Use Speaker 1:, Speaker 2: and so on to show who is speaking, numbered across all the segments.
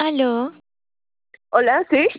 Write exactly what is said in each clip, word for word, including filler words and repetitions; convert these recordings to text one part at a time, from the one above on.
Speaker 1: Aló.
Speaker 2: Hola, ¿sí?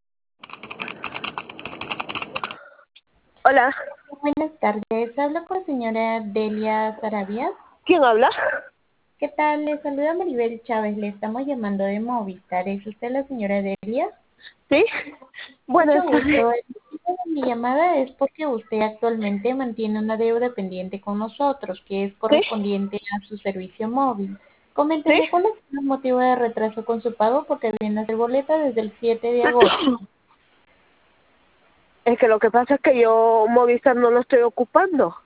Speaker 2: Hola.
Speaker 3: Buenas tardes, hablo con la señora Delia Sarabia.
Speaker 2: ¿Quién habla?
Speaker 3: ¿Qué tal? Le saluda Maribel Chávez, le estamos llamando de Movistar. ¿Es usted la señora Delia?
Speaker 2: ¿Sí?
Speaker 3: Mucho
Speaker 2: Buenas tardes.
Speaker 3: gusto. El motivo de mi llamada es porque usted actualmente mantiene una deuda pendiente con nosotros, que es
Speaker 2: ¿Sí?
Speaker 3: correspondiente a su servicio móvil.
Speaker 2: ¿Sí?
Speaker 3: Coménteme cuál es el motivo de retraso con su pago, porque viene a ser boleta desde el siete de agosto.
Speaker 2: Es que lo que pasa es que yo Movistar no lo estoy ocupando.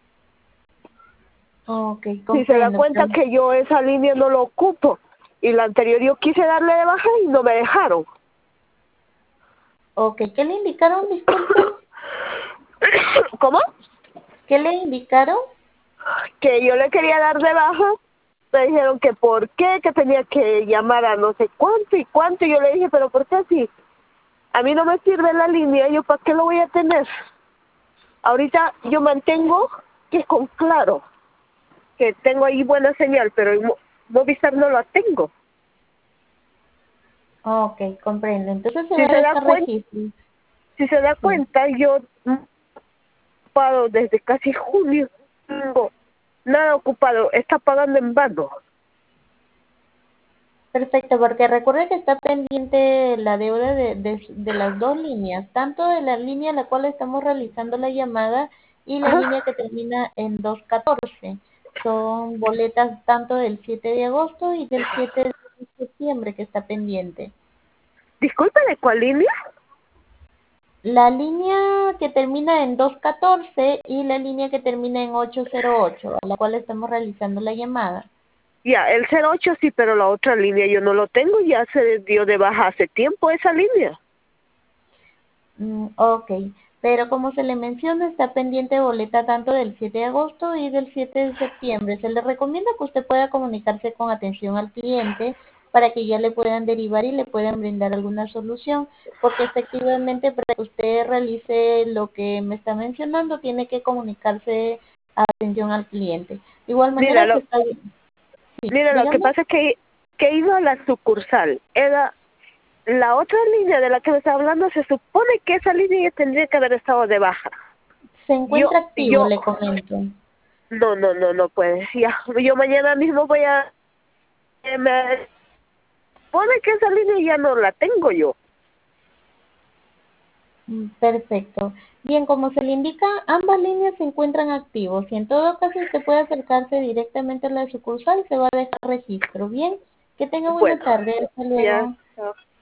Speaker 3: Ok,
Speaker 2: Si se da
Speaker 3: comprendo.
Speaker 2: cuenta
Speaker 3: Pero...
Speaker 2: que yo esa línea no lo ocupo. Y la anterior yo quise darle de baja y no me dejaron.
Speaker 3: Ok, ¿qué le indicaron? Disculpen.
Speaker 2: ¿Cómo?
Speaker 3: ¿Qué le indicaron?
Speaker 2: Que yo le quería dar de baja. Me dijeron que por qué, que tenía que llamar a no sé cuánto y cuánto. Y yo le dije, pero ¿por qué así? A mí no me sirve la línea, ¿yo para qué lo voy a tener? Ahorita yo mantengo que es con Claro, que tengo ahí buena señal, pero en Mo- Movistar no la tengo.
Speaker 3: Ok, comprendo. Entonces se va
Speaker 2: Si
Speaker 3: a
Speaker 2: se da
Speaker 3: dejar
Speaker 2: cuenta,
Speaker 3: registro.
Speaker 2: si se da
Speaker 3: Sí.
Speaker 2: cuenta, yo he ocupado desde casi junio, no tengo nada ocupado, está pagando en vano.
Speaker 3: Perfecto, porque recuerde que está pendiente la deuda de, de, de las dos líneas, tanto de la línea a la cual estamos realizando la llamada y la línea
Speaker 2: Ajá.
Speaker 3: que termina en doscientos catorce. Son boletas tanto del siete de agosto y del siete de septiembre que está pendiente.
Speaker 2: Disculpe, ¿de cuál línea?
Speaker 3: La línea que termina en doscientos catorce y la línea que termina en ochocientos ocho, a la cual estamos realizando la llamada.
Speaker 2: Ya, el cero ocho sí, pero la otra línea yo no lo tengo, ya se dio de baja hace tiempo esa línea.
Speaker 3: Mm, ok, pero como se le menciona, está pendiente boleta tanto del siete de agosto y del siete de septiembre. Se le recomienda que usted pueda comunicarse con atención al cliente para que ya le puedan derivar y le puedan brindar alguna solución, porque efectivamente para que usted realice lo que me está mencionando, tiene que comunicarse a atención al cliente. De igual
Speaker 2: Mira,
Speaker 3: manera, se
Speaker 2: lo,
Speaker 3: está... Sí,
Speaker 2: mira, lo que
Speaker 3: dígame.
Speaker 2: pasa es que, que he ido a la sucursal, era la otra línea de la que me está hablando, se supone que esa línea ya tendría que haber estado de baja.
Speaker 3: Se
Speaker 2: Yo,
Speaker 3: encuentra activo,
Speaker 2: yo,
Speaker 3: le comento.
Speaker 2: no, no, no, no puede. Ya, yo mañana mismo voy a, eh, me pone que esa línea ya no la tengo yo.
Speaker 3: Mm, perfecto. Bien, como se le indica, ambas líneas se encuentran activos y en todo caso usted puede acercarse directamente a la sucursal y se va a dejar registro. Bien, que tenga buena
Speaker 2: Bueno,
Speaker 3: tarde. Hasta
Speaker 2: ya.
Speaker 3: luego.
Speaker 2: Chao.